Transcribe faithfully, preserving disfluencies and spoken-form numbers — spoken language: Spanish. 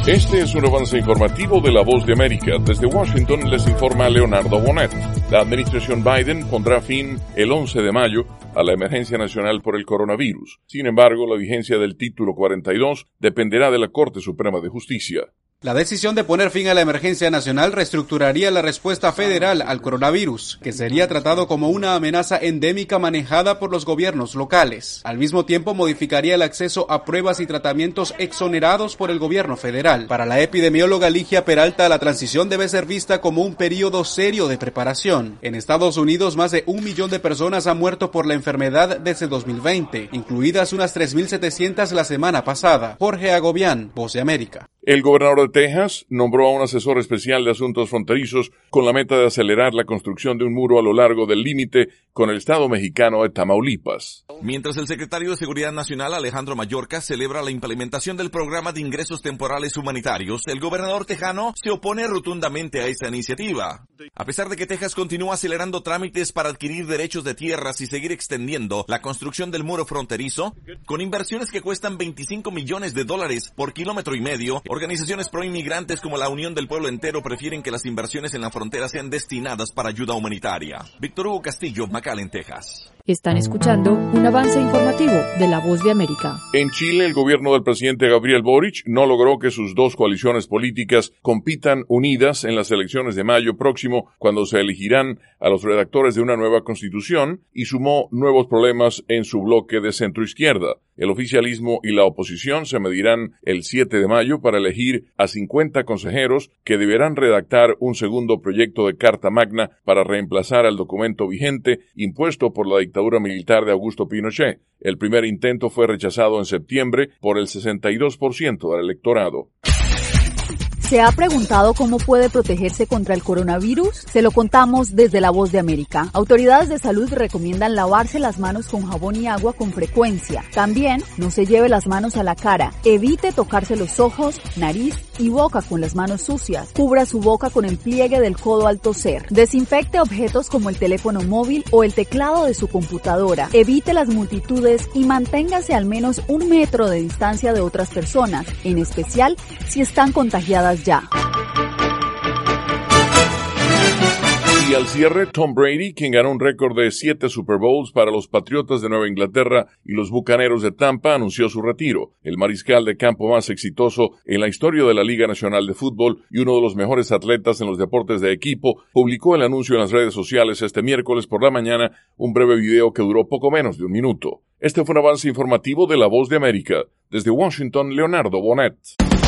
Este es un avance informativo de La Voz de América. Desde Washington les informa Leonardo Bonet. La administración Biden pondrá fin el once de mayo a la emergencia nacional por el coronavirus. Sin embargo, la vigencia del título cuarenta y dos dependerá de la Corte Suprema de Justicia. La decisión de poner fin a la emergencia nacional reestructuraría la respuesta federal al coronavirus, que sería tratado como una amenaza endémica manejada por los gobiernos locales. Al mismo tiempo, modificaría el acceso a pruebas y tratamientos exonerados por el gobierno federal. Para la epidemióloga Ligia Peralta, la transición debe ser vista como un periodo serio de preparación. En Estados Unidos, más de un millón de personas han muerto por la enfermedad desde dos mil veinte, incluidas unas tres mil setecientas la semana pasada. Jorge Agobián, Voz de América. El gobernador de Texas nombró a un asesor especial de asuntos fronterizos con la meta de acelerar la construcción de un muro a lo largo del límite con el estado mexicano de Tamaulipas. Mientras el secretario de Seguridad Nacional, Alejandro Mayorkas, celebra la implementación del programa de ingresos temporales humanitarios, el gobernador tejano se opone rotundamente a esta iniciativa. A pesar de que Texas continúa acelerando trámites para adquirir derechos de tierras y seguir extendiendo la construcción del muro fronterizo, con inversiones que cuestan veinticinco millones de dólares por kilómetro y medio, organizaciones pro-inmigrantes como la Unión del Pueblo Entero prefieren que las inversiones en la frontera sean destinadas para ayuda humanitaria. Víctor Hugo Castillo, McAllen, Texas. Están escuchando un avance informativo de La Voz de América. En Chile, el gobierno del presidente Gabriel Boric no logró que sus dos coaliciones políticas compitan unidas en las elecciones de mayo próximo, cuando se elegirán a los redactores de una nueva constitución, y sumó nuevos problemas en su bloque de centroizquierda. El oficialismo y la oposición se medirán el siete de mayo para elegir a cincuenta consejeros que deberán redactar un segundo proyecto de Carta Magna para reemplazar al documento vigente impuesto por la dictadura militar de Augusto Pinochet. El primer intento fue rechazado en septiembre por el sesenta y dos por ciento del electorado. ¿Se ha preguntado cómo puede protegerse contra el coronavirus? Se lo contamos desde La Voz de América. Autoridades de salud recomiendan lavarse las manos con jabón y agua con frecuencia. También no se lleve las manos a la cara. Evite tocarse los ojos, nariz y boca con las manos sucias. Cubra su boca con el pliegue del codo al toser. Desinfecte objetos como el teléfono móvil o el teclado de su computadora. Evite las multitudes y manténgase al menos un metro de distancia de otras personas, en especial si están contagiadas ya. Y al cierre, Tom Brady, quien ganó un récord de siete Super Bowls para los Patriotas de Nueva Inglaterra y los Bucaneros de Tampa, anunció su retiro. El mariscal de campo más exitoso en la historia de la Liga Nacional de Fútbol y uno de los mejores atletas en los deportes de equipo, publicó el anuncio en las redes sociales este miércoles por la mañana, un breve video que duró poco menos de un minuto. Este fue un avance informativo de La Voz de América. Desde Washington, Leonardo Bonet.